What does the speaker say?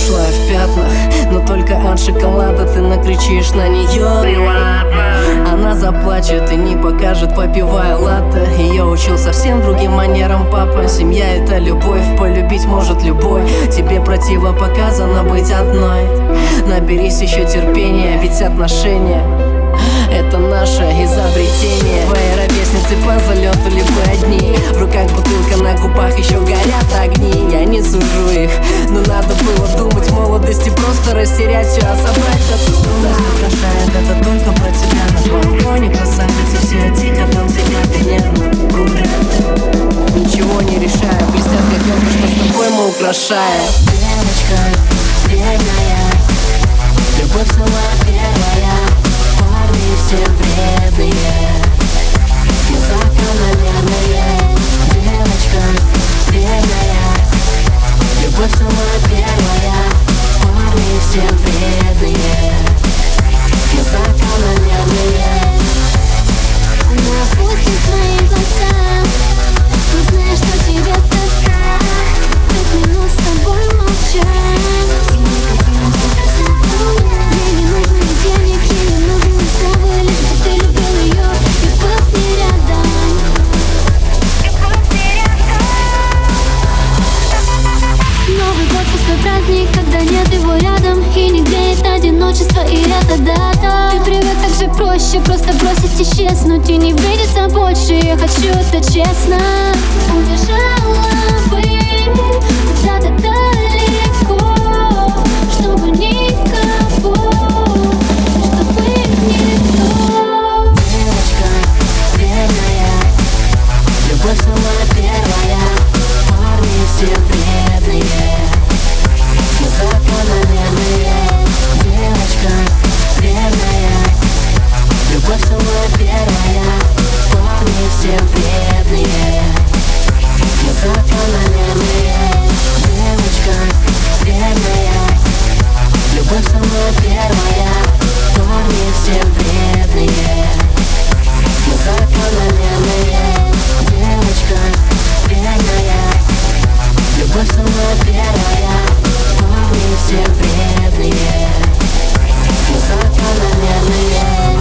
прошлое в пятнах, но только от шоколада ты накричишь на нее. Она заплачет и не покажет, попивая латте. Ее учил совсем другим манерам папа. Семья — это любовь, полюбить может любой. Тебе противопоказано быть одной. Наберись еще терпения, ведь отношения — это наше изобретение. Твои ровесницы по залету либо одни. В руках бутылка, на губах еще горят огни. Я не сужу их, но надо было думать. В молодости просто растерять все, а собрать-то трудно. Украшает это только про тебя. На твоем фоне красавицы все тихо там сидят и нервно курят. Ничего не решая, блестят как елка, что с тобой мы украшаем. Девочка бедная, любовь самая первая. Парни все вредные, мы закономерные. Девочка бедная, любовь самая первая. Парни все вредные, мы закономерные. Она опустит свои глаза, узнай, что тебе тоска. 5 минут с тобой молчать. Ей не нужны денег, ей не нужны слова, лишь бы ты любил ее и был с ней рядом. Новый год, пустой праздник, когда нет его рядом. И не греет одиночество, и это дата. Ты привык так же проще, просто бросить исчезнуть и не видеться больше. Я хочу это честно. Убежала бы куда-то далеко, чтобы никого, чтобы никто. Девочка бедная, любовь самая первая. Парни все вредные, мы закономерные. Девочка бедная, любовь самая первая. Парни все вредные, мы закономерные. Девочка бедная, любовь самая первая. Парни все вредные, мы закономерные. Девочка бедная, любовь самая первая. Парни все вредные, мы закономерные.